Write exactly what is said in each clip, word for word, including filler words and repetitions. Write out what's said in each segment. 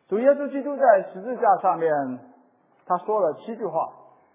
主耶稣基督在十字架上面，他说了七句话。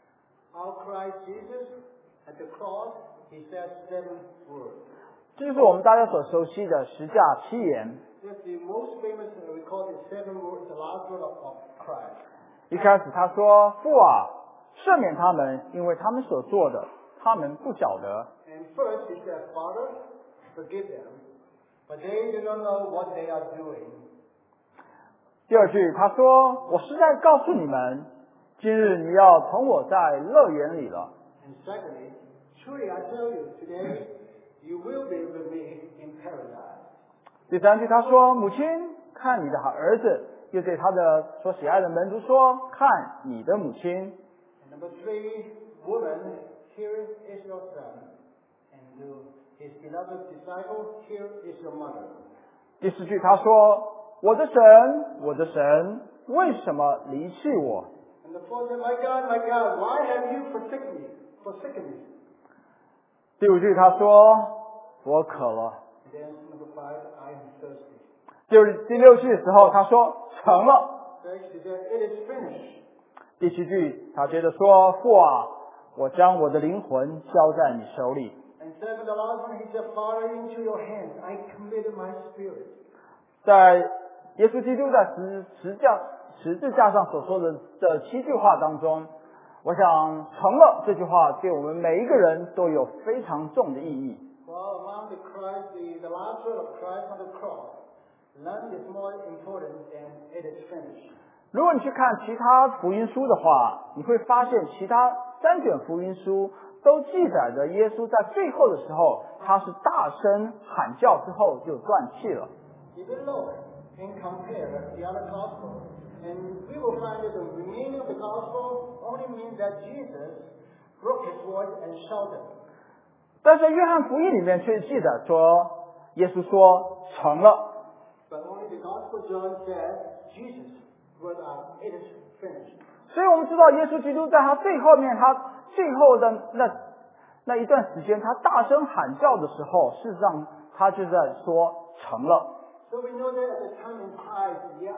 Our Christ Jesus at the cross, he said seven words. 这就是我们大家所熟悉的十架七言。 That's the most famous, we call it seven words, the last word of, of Christ. 一开始他说：“父啊，赦免他们，因为他们所做的，他们不晓得。” And first he said, Father, forgive them, but they do not know what they are doing. 第二句他说：“我实在告诉你们，今日你要同我在乐园里了。” And secondly, truly I tell you, today you will be with me in paradise. 第三句他说：“母亲，看你的儿子。”又对他的所喜爱的门徒说：“看你的母亲。” And number three, woman, here is your son. And to his beloved disciple, here is your mother. 第四句他说：“我的神，我的神，为什么离弃我？” And the fourth said, My God, my God, why have you forsaken me? Forsaken me? 第五句他说：“我渴了。” And then number five, I am thirsty. 第第六句的时候他说：“成了。” Six, he said, It is finished. 第七句他接着说：“父啊，我将我的灵魂交在你手里。” And seven, the last one, he said, Father, into your hands I committed my spirit. 在耶稣基督在十十架十字架上所说的这七句话当中，我想“成了”这句话对我们每一个人都有非常重的意义。 Well, among the Christ, the, the last word of Christ on the cross, none is more important than it is finished. 如果你去看其他福音书的话，你会发现其他三卷福音书都记载着耶稣在最后的时候，他是大声喊叫之后就断气了。 If you look and compare the other gospels, and we will find that the remaining of the gospel only means that Jesus broke his voice and shouted. 但是约翰福音里面却记载说，耶稣说成了。 But only the Gospel John said, Jesus wrote out, it is finished. 所以我们知道耶稣基督在他最后面，他最后的那那一段时间，他大声喊叫的时候，事实上他就在说成了。 So we know that at the time in Christ, yeah,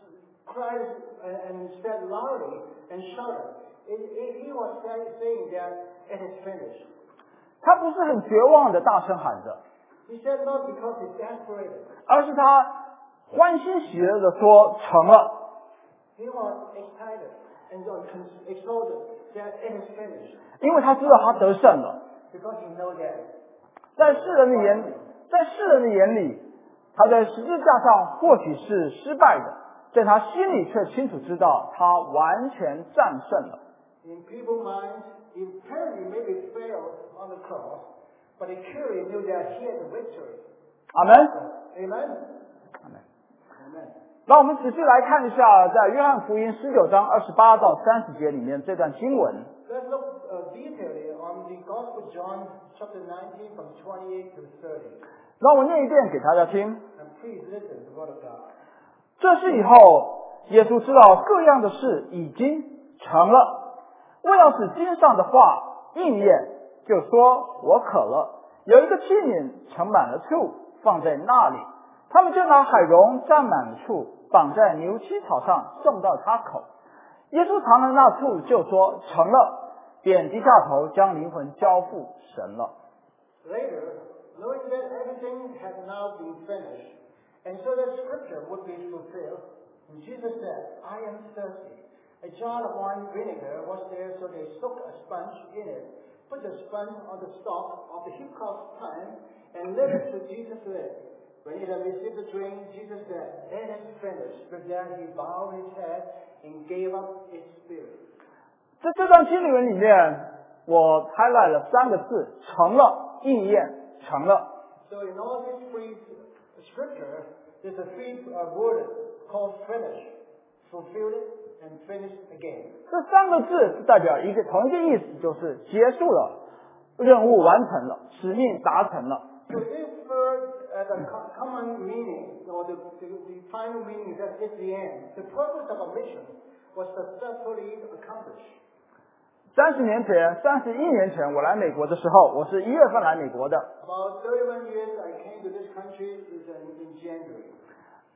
Christ uh, and said loudly and shouted. It, it, he was saying that it is finished. 他不是很绝望的大声喊着， He said not because he's desperate. 而是他欢欣喜乐的说成了。 He was excited and exalted that it is finished. 因为他知道他得胜了。 Because he knows that. 在世人的眼里，在世人的眼里，他在十字架上或许是失败的，在他心里却清楚知道他完全战胜了。 In people's minds, he apparently maybe failed on the cross, but he clearly knew that he had the victory. 阿门。 Amen? 阿门。 Amen. 让我们仔细来看一下，在约翰福音十九章二十八到三十节里面这段经文。 Let's look uh, detailedly on the Gospel of John, chapter nineteen, from twenty-eight to thirty. 让我念一遍给大家听。 And please listen to the word of God. 这事以后，耶稣知道各样的事已经成了。为要使经上的话应验，就说我渴了。有一个器皿盛满了醋，放在那里，他们就拿海蓉蘸满了醋，绑在牛膝草上，送到他口。耶稣尝了那醋，就说成了，便低下头，将灵魂交付神了。 Later, knowing that everything had now been finished, and so that scripture would be fulfilled, and Jesus said, I am thirsty. A jar of wine vinegar was there, so they soaked a sponge in it, put the sponge on the stalk of the hyssop plant, and led it to Jesus' lips. When he had received the drink, Jesus said, It is finished. With that he bowed his head and gave up his spirit. 在这段经文里面，我 highlight 了三个字：成了，应验，成了。 So in all these three scriptures, there's a three uh, word called finish, fulfilled it, and finished again. 这三个字是代表一个同一个意思，就是结束了，任务完成了，使命达成了。 So this word, uh, the common meaning, or the, the, the final meaning is that it's the end. The purpose of a mission was successfully accomplished. 三十年前，三十一年前，我来美国的时候，我是一月份来美国的。 About thirty-one years I came to this country is in, in January.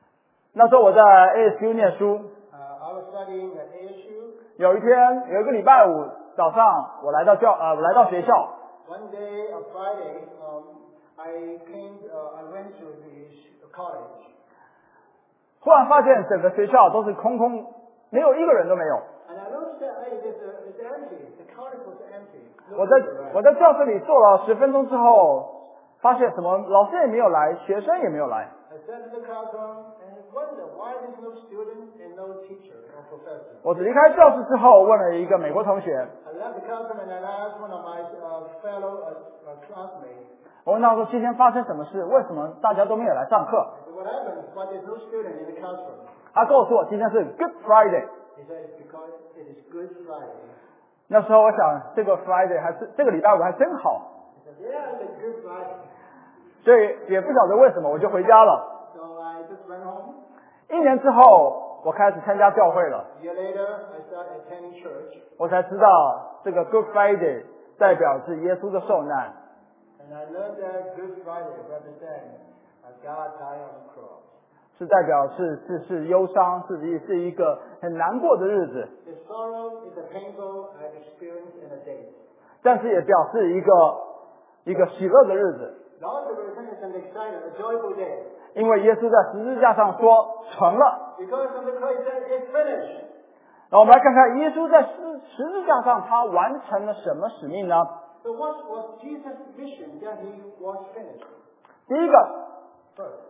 那时候我在 A S U 念书， Uh, I was studying at A S U. 有一天有一个礼拜五早上，我来到教呃我来到学校， One day, a Friday, um, I came. Uh, I went to the college, 忽然发现整个学校都是空空，没有一个人都没有。 and I noticed that hey, it's, uh, it's empty. The college was empty. 我在我在教室里坐了十分钟之后，发现什么老师也没有来，学生也没有来。 I sat in the classroom and wondered why there's no student and no teacher or professor. 我离开教室之后，问了一个美国同学， I left the classroom and I asked one of my uh, fellow uh, uh, classmates. 我问他说今天发生什么事？为什么大家都没有来上课？ I said, what happened? Why there's no student in the classroom? 他告诉我今天是 Good Friday。 He said, it's because it is Good Friday. 那时候我想，这个 Friday 还是这个礼拜五还真好， He said, yeah, it's a Good Friday. 所以也不晓得为什么我就回家了。 So I just went home. 一年之后，我开始参加教会了， A year later, I started attending church, 我才知道这个 Good Friday 代表是耶稣的受难。 and I learned that Good Friday represents uh, God died on the cross. 是代表是是是忧伤，是一是一个很难过的日子， His sorrow is a painful uh, experience in a day. 但是也表示一个一个喜乐的日子， The resurrection is an exciting, a joyful day. 因为耶稣在十字架上说成了。 Because on the cross it said, it's finished. 那我们来看看耶稣在十十字架上他完成了什么使命呢？ So what was Jesus' mission that he was finished? 第一个， First,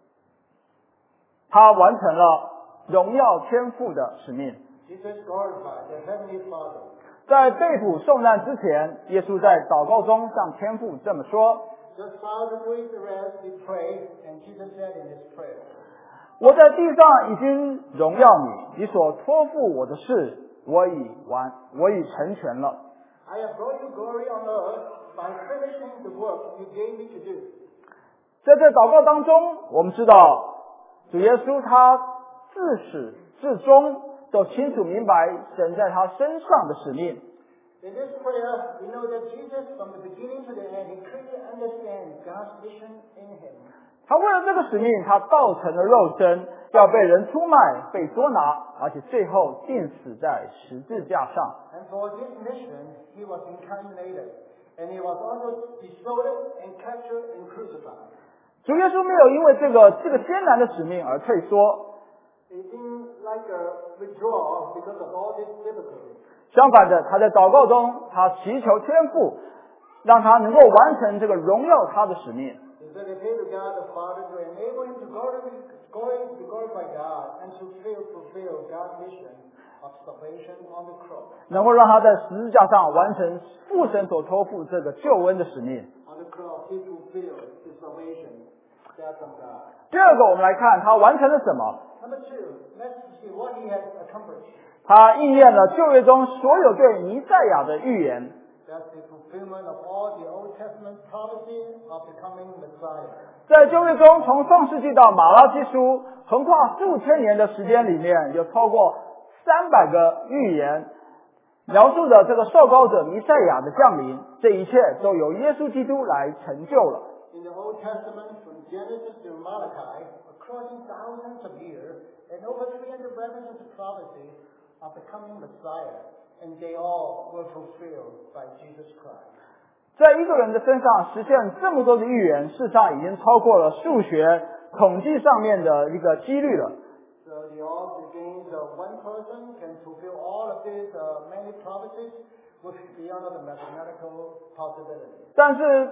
他完成了荣耀天父的使命。 Jesus glorified the Heavenly Father. 在被捕受难之前，耶稣在祷告中向天父这么说 Just while the doing the rest, he prayed, and Jesus said in his prayer, 我在地上已经荣耀你，你所托付我的事，我已完，我已成全了。 I have brought you glory on earth by finishing the work you gave me to do. 在这祷告当中，我们知道主耶稣他自始至终都清楚明白神在他身上的使命。 In this prayer, we know that Jesus, from the beginning to the end, he clearly understands God's mission in him. 他为了这个使命，他道成了肉身，要被人出卖、被捉拿，而且最后钉死在十字架上。 And for this mission, he was incarnated, and he was also destroyed and captured and crucified. 主耶稣没有因为这个这个艰难的使命而退缩， It seemed like a withdrawal because of all this difficulty. 相反的，他在祷告中，他祈求天父，让他能够完成这个荣耀他的使命。 He said he prayed to God the Father to enable him to glorify, glory, to glorify God and to fulfill, fulfill God's mission of salvation on the cross. 能够让他在十字架上完成父神所托付这个救恩的使命。 On the cross, he fulfilled his salvation, that from God. 第二个，我们来看他完成了什么？ Number two, let's see what he has accomplished. 他应验了旧约中所有对弥赛亚的预言。 That's the fulfillment of all the Old Testament prophecies of the coming Messiah. 在旧约中，从创世纪到马拉基书，横跨数千年的时间里面，有超过三百个预言，描述的这个受膏者弥赛亚的降临。这一切都由耶稣基督来成就了。 In the Old Testament, from Genesis to Malachi, crossing thousands of years, and over three hundred references to prophecies of the coming Messiah, and they all were fulfilled by Jesus Christ. 在一个人的身上实现这么多的预言，事实上已经超过了数学统计上面的一个几率了。 So the odds against uh, one person can fulfill all of these uh, many prophecies would be beyond the mathematical possibility. 但是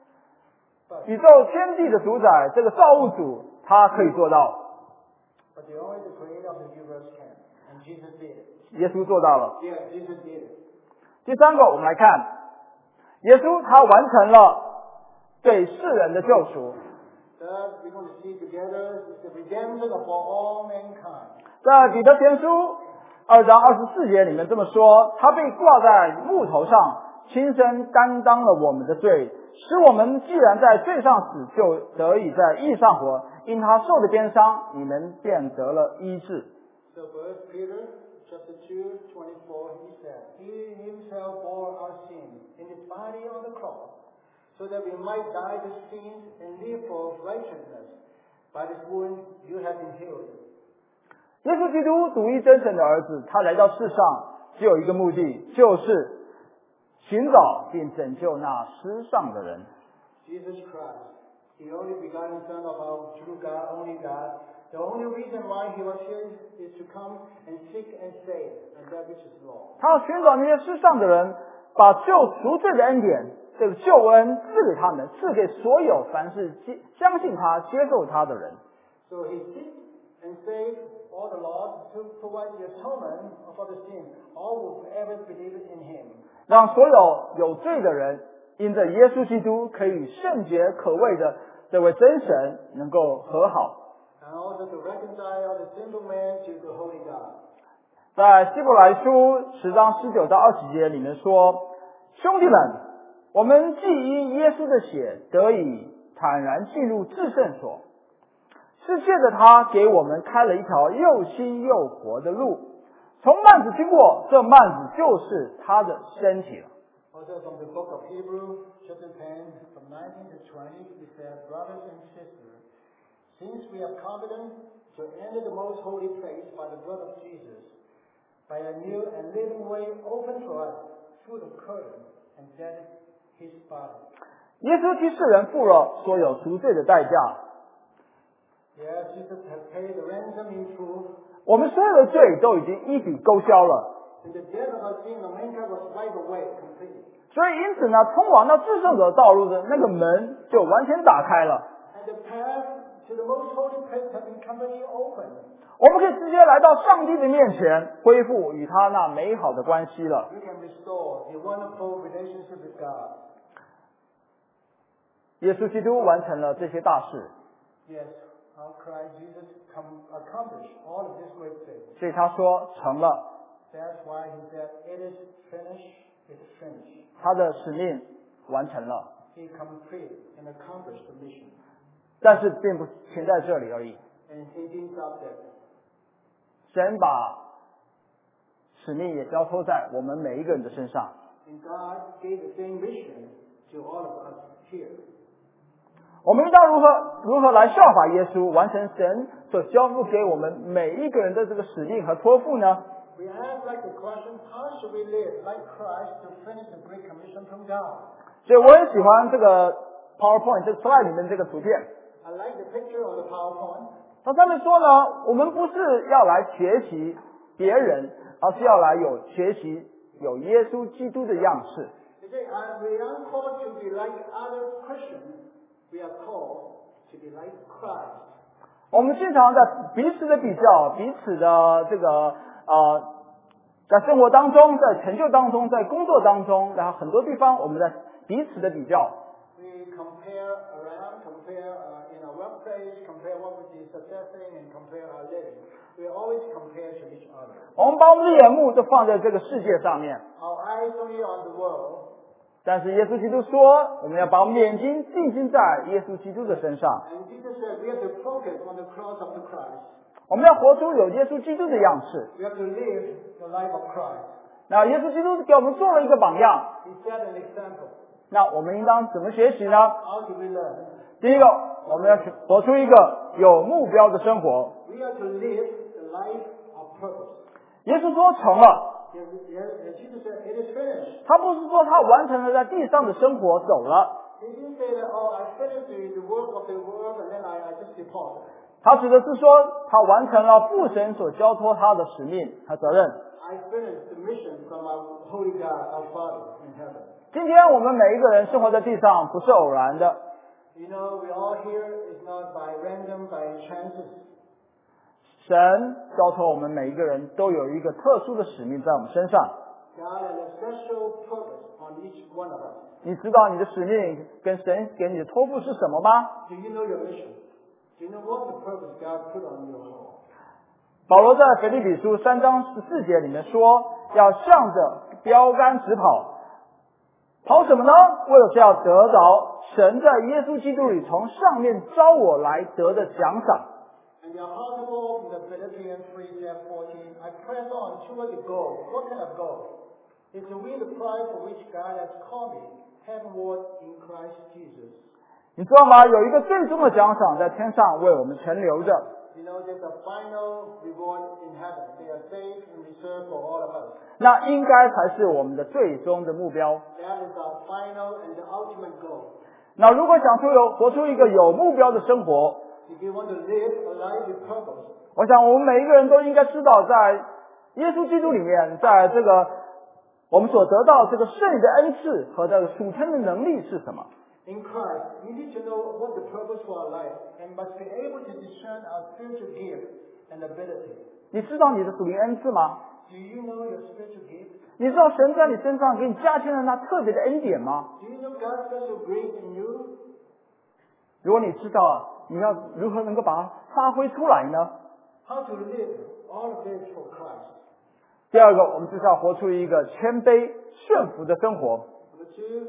But, 宇宙天地的主宰，这个造物主，他可以做到， but the only the creator of the universe can, and Jesus did it. 耶稣做到了。 Yeah, Jesus did it. 第三个，我们来看，耶稣他完成了对世人的救赎。 Third, we're going to see together is the redemption of all mankind. 在彼得前书二章二十四节里面这么说，他被挂在木头上，亲身担当了我们的罪，使我们既然在罪上死，就得以在义上活。因他受的鞭伤，你们便得了医治。 So First Peter chapter two twenty four, he said, He himself bore our sins in his body on the cross, so that we might die to sins and live for righteousness. By this wound you have been healed. 耶稣基督独一真神的儿子，他来到世上只有一个目的，就是寻找并拯救那失丧的人。 Jesus Christ, the only begotten Son of our true God, only God. The only reason why he was here is to come and seek and save, and that which is lost. 他要寻找那些失丧的人，把救赎罪的恩典，这个救恩赐给他们，赐给所有凡是接相信他、接受他的人。 So he seeks and saves all the lost to provide the atonement for the sin, all who ever believe in him. 让所有有罪的人因着耶稣基督可以圣洁可畏的这位真神能够和好。 And also to reconcile the sinful man to the holy God. 在希伯来书十章十九到二十节里面说：“兄弟们，我们既因耶稣的血得以坦然进入至圣所，是借着他给我们开了一条又新又活的路。从幔子经过，这幔子就是他的身体了。” Also from the book of Hebrews, chapter ten, from nineteen to twenty, it says, brothers and sisters, since we have confidence to enter the most holy place by the blood of Jesus, by a new and living way open for us through the curtain, and that is his body. 耶稣替世人付了所有赎罪的代价， Yes, Jesus has paid the ransom in full, 我们所有的罪都已经一笔勾销了。 and the debt of our sin of mankind was wiped away completely. 所以因此呢，通往到至圣者道路的那个门就完全打开了。 And the path to the most holy place has been completely opened. 我们可以直接来到上帝的面前，恢复与他那美好的关系了。 We can restore the wonderful relationship with God. 耶稣基督完成了这些大事， Yes, our Christ Jesus come, accomplished all of this great thing. 所以他说成了， That's why he said, it is finished, it is finished. 他的使命完成了， He completed and accomplished the mission. 但是并不停在这里而已。 And he didn't stop there. 神把使命也交托在我们每一个人的身上。 And God gave the same mission to all of us here. 我们应当如何如何来效法耶稣，完成神所交付给我们每一个人的这个使命和托付呢？ We ask like the question, how should we live like Christ to finish the great commission from God? 所以我很喜欢这个 PowerPoint 这个 slide 里面这个图片。 I like the picture of the PowerPoint. 它上面说呢，我们不是要来学习别人，而是要来有学习有耶稣基督的样式。 They say, uh, we aren't called to be like other Christians. We are called to be like Christ. 我们经常在彼此的比较，彼此的这个呃，在生活当中，在成就当中，在工作当中，然后很多地方我们在彼此的比较。 We compare around, compare uh, in our workplace, compare what we is successing, and compare our living. We always compare to each other. 我们把我们的眼目都放在这个世界上面， Our eyes only on the world. 但是耶稣基督说，我们要把我们的眼睛定睛在耶稣基督的身上， And Jesus said we have to focus on the cross of the Christ. 我们要活出有耶稣基督的样式。 We have to live the life of Christ. 那耶稣基督给我们做了一个榜样， He set an example. 那我们应当怎么学习呢？ How do we learn? 第一个，我们要去活出一个有目标的生活。 We are to live the life of purpose. 耶稣说成了， Yes, yes, Jesus said it is finished. 他不是说他完成了在地上的生活走了， He didn't say that, oh, I finished the, the work of the world and then I, I just depart. 他指的是说他完成了父神所交托他的使命和责任。 I finished the mission from our holy God, our Father in heaven. 今天我们每一个人生活在地上不是偶然的， You know, we all here is not by random, by chances. 神交托我们每一个人都有一个特殊的使命在我们身上。 God has a special purpose on each one of us. 你知道你的使命跟神给你的托付是什么吗？ Do you know your mission? Do you know what the purpose God put on your heart? 保罗在腓立比书三章十四节里面说，要向着标杆直跑，跑什么呢？为了是要得着神在耶稣基督里从上面招我来得的奖赏。 And the apostle Paul from the Philippians three, verse fourteen, I press on toward the goal. What kind of goal? It's to win the prize for which God has called me, heavenward in Christ Jesus. 你知道吗？有一个最终的奖赏在天上为我们存留着。 You know, there's a final reward in heaven. They are saved and reserved for all of us. 那应该才是我们的最终的目标。 That is our final and the ultimate goal. 那如果想出有活出一个有目标的生活， If you want to live a life with purpose, 我想我们每一个人都应该知道，在耶稣基督里面，在这个我们所得到这个圣灵的恩赐和这个属天的能力是什么？ in Christ, we need to know what the purpose for our life and must be able to discern our spiritual gift and ability. 你知道你的属灵恩赐吗？ Do you know your spiritual gift? 你知道神在你身上给你加添了那特别的恩典吗？ Do you know God's special grace in you? 如果你知道，你要如何能够把它发挥出来呢？ How to live all of this for Christ? 第二个，我们就是要活出一个谦卑顺服的生活。 Number two,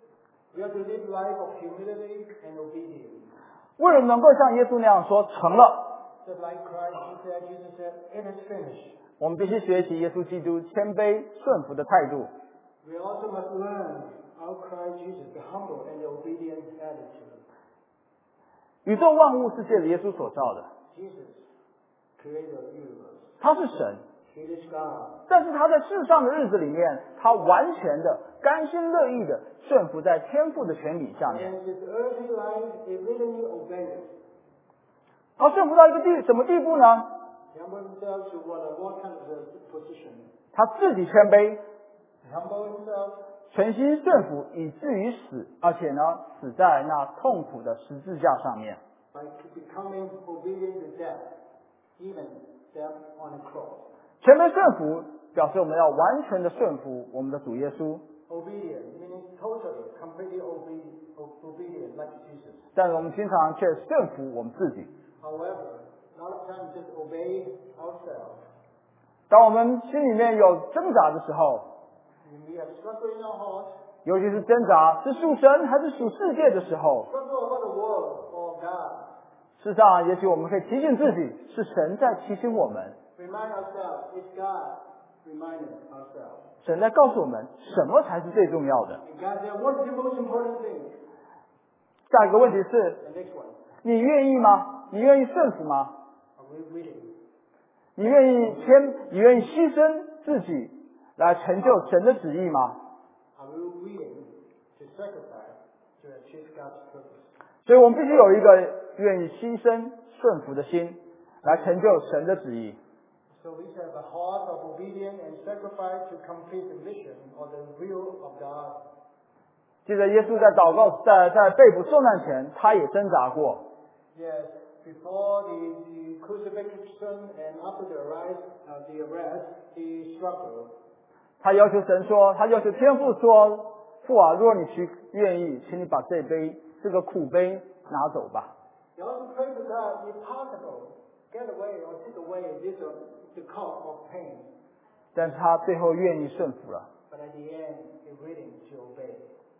we have to live life of humility and obedience. 为了能够像耶稣那样说成了， Just like Christ, he said, Jesus said, it is finished. 我们必须学习耶稣基督谦卑顺服的态度。 We also must learn how Christ Jesus, the humble and the obedient attitude. 宇宙万物是借着耶稣所造的， Jesus created the universe. 他是神， He is God. 但是他在世上的日子里面，他完全的甘心乐意的顺服在天父的权柄下面。 And his earthly life, he willingly obeyed. 他顺服到一个地什么地步呢？ He humbled himself to what, what kind of a position? 他自己谦卑， He humbled himself 全心顺服，以至于死，而且呢，死在那痛苦的十字架上面。 by becoming obedient to death, even death on a cross. 谦卑顺服表示我们要完全的顺服我们的主耶稣， Obedient, meaning totally, completely obedient, obedient like Jesus. 但是我们经常却顺服我们自己。 However, a lot of times just obey ourselves. 当我们心里面有挣扎的时候， When we have struggle in our hearts, 尤其是挣扎是属神还是属世界的时候， struggle about the world or God. 事实上，也许我们可以提醒自己，是神在提醒我们， Remind ourselves, it's God reminding ourselves. 神在告诉我们什么才是最重要的。 And God said, what is the most important thing? 下一个问题是， The next one. 你愿意吗？你愿意顺服吗？ Are we willing? 你愿意谦，你愿意牺牲自己来成就神的旨意吗？ Are we willing to sacrifice to achieve God's purpose? 所以我们必须有一个愿意牺牲顺服的心，来成就神的旨意。 So we should have a heart of obedience and sacrifice to complete the mission or the will of God. 记得耶稣在祷告，在在被捕受难前，他也挣扎过。 Yes, before the, the crucifixion and after the arrest, uh, the arrest, he struggled. 他要求神说，他要求天父说：“父啊，如果你去愿意，请你把这杯这个苦杯拿走吧。 He also prayed to God, if possible, get away or take away this uh, the cup of pain. ” 但是他最后愿意顺服了。 But at the end, he willing to obey.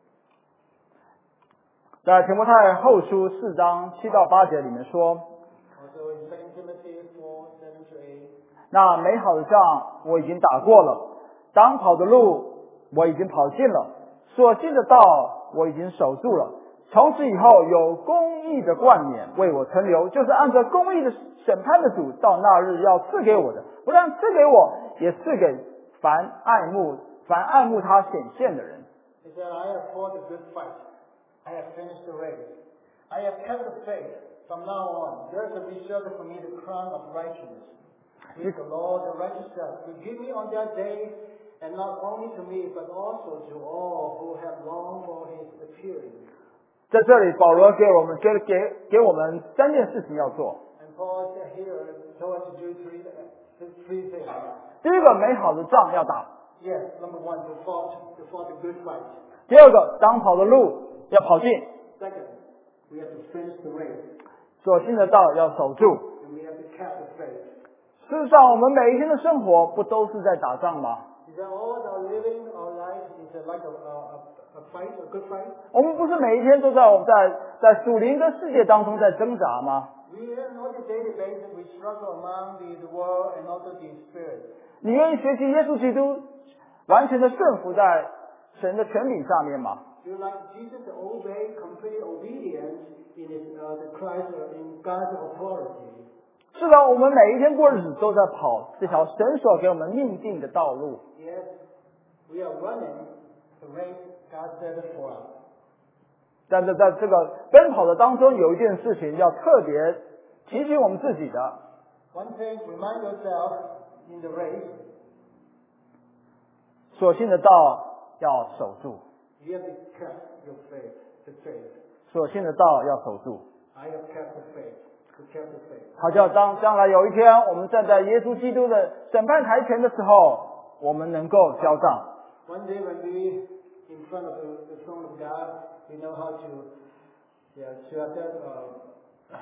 在提摩太后书四章七到八节里面说 Also in Second Timothy four, seven to eight,：“ 那美好的仗我已经打过了，当跑的路我已经跑尽了，所信的道我已经守住了。从此以后，有公义的冠冕为我存留，就是按照公义的审判的主，到那日要赐给我的，不但赐给我，也赐给凡爱慕凡爱慕他显现的人。” he said, I have fought a good fight. I have finished the race. I have kept the faith. From now on, there is a reserved for me the crown of righteousness, which the Lord, the righteous judge, will give me on that day, and not only to me, but also to all who have longed for his appearing. 在这里，保罗给我们给给给我们三件事情要做。 And Paul said here, told us to do three, three things. 第一个，美好的仗要打； Yes, number one, to fight, to fight a good fight. 第二个，当跑的路要跑尽； Second, we have to finish the race, 所信的道要守住。 and we have to keep the faith. 事实上，我们每一天的生活不都是在打仗吗？ Is that all our living, our life is like a, a, a fight, a good fight? 我们不是每一天都在我们在在属灵的世界当中在挣扎吗？ We have on a daily basis, we struggle among the, the world and also the spirit. 你愿意学习耶稣基督完全的顺服在神的权柄上面吗？ Do you like Jesus to obey, complete obedience in his, uh, the Christ, uh, in God's authority? 是的，我们每一天过日子都在跑这条神所给我们命定的道路。 Yes, we are running the race God set for us. 但是在这个奔跑的当中，有一件事情要特别提醒我们自己的。 One thing, remind yourself in the race, 所信的道要守住， you have to keep your faith, the faith. 所信的道要守住。 I have kept the faith, to keep the faith. 好叫当将来有一天，我们站在耶稣基督的审判台前的时候，我们能够交账。 One day when we in front of the, the throne of God, we know how to, yeah, to have that, uh,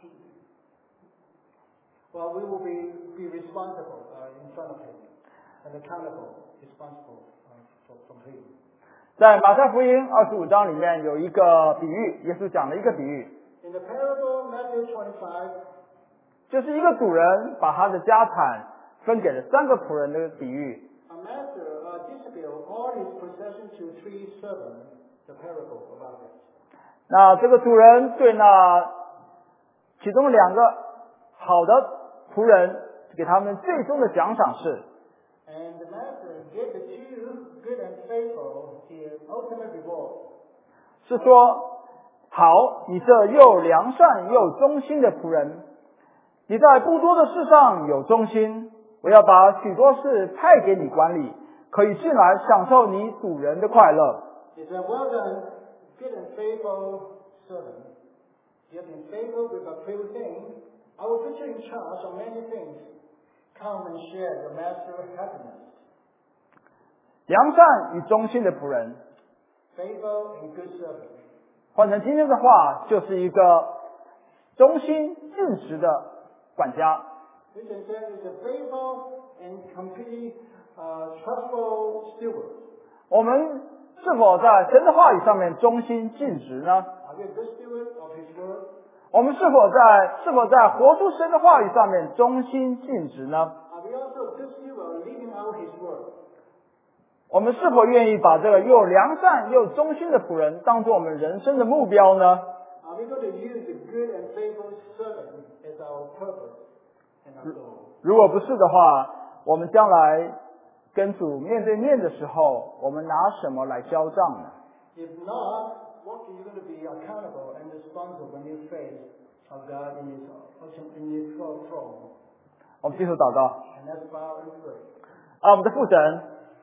well, we will be, be responsible uh, in front of Him and accountable, responsible uh, for, from Him. 在马太福音二十五章里面有一个比喻，耶稣讲了一个比喻， In the parable, Matthew twenty-five, 就是一个主人把他的家产分给了三个仆人的比喻。 a master uh, distributed all his possessions to three servants. The parable about it. 那这个主人对那其中两个好的仆人，给他们最终的奖赏是， And the master gave the two good and faithful the ultimate reward. 是说，好，你这又良善又忠心的仆人，你在不多的事上有忠心，我要把许多事派给你管理，可以进来享受你主人的快乐。 He said, well done, good and faithful servant. You have been faithful with a few things. I will put you in charge of many things. Come and share your master's happiness. 良善与忠心的仆人， Faithful and good servant. 换成今天的话，就是一个忠心尽职的管家。 We can say it's a faithful and completely uh, trustful steward. 我们是否在神的话语上面忠心尽职呢？ Are we a good steward of His word? 我们是否在是否在活出神的话语上面忠心尽职呢？ Are we also a good steward living out His word? 我们是否愿意把这个又良善又忠心的仆人当做我们人生的目标呢？ Are we going to use the good and faithful servant as our purpose and our goal? 如果不是的话，我们将来跟主面对面的时候，我们拿什么来交账呢？ If not, what are you going to be accountable and responsible when you face of God in His in His throne? 我们继续祷告。 And let's bow and pray. 啊，我们的父神，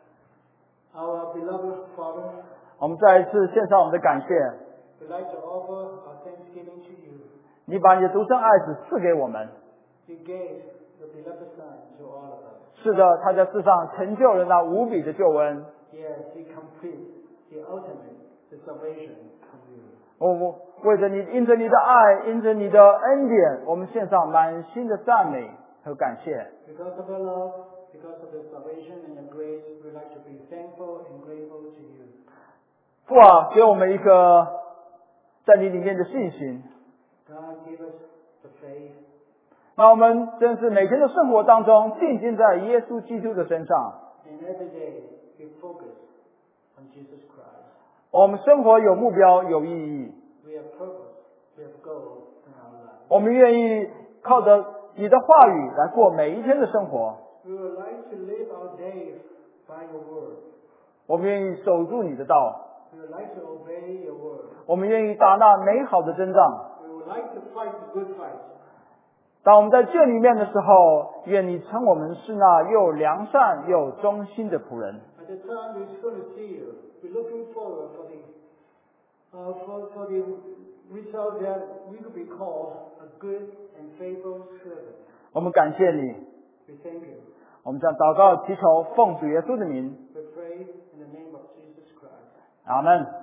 Our beloved Father, 我们再一次献上我们的感谢。 we'd like to offer our thanksgiving to you. 你把你的独生爱子赐给我们， You gave your beloved Son to all of us. 是的，他在世上成就了那无比的救恩。 Yes, He completes the ultimate, the salvation of you. 我我为着你，因着你的爱，因着你的恩典，我们献上满心的赞美和感谢。 Because of your love, because of your salvation and your grace, we'd like to be thankful and grateful to you. 父啊，给我们一个在你里面的信心， God, give us the faith. 让我们真是每天的生活当中定睛在耶稣基督的身上。 And every day, we focus on Jesus Christ. 我们生活有目标，有意义。 We have purpose, we have goals in our life. 我们愿意靠着你的话语来过每一天的生活。 We would like to live our days by your word. 我们愿意守住你的道。 We would like to obey your word. 我们愿意打那美好的征仗。 We would like to fight the good fight. 当我们在这里面的时候，愿你称我们是那又良善又忠心的仆人。 At the time we're going to see you, we're looking forward for the uh, for, for the result that we will be called a good and faithful servant. 我们感谢你， We thank you. 我们将祷告祈求奉主耶稣的名， We pray in the name of Jesus Christ. 阿门。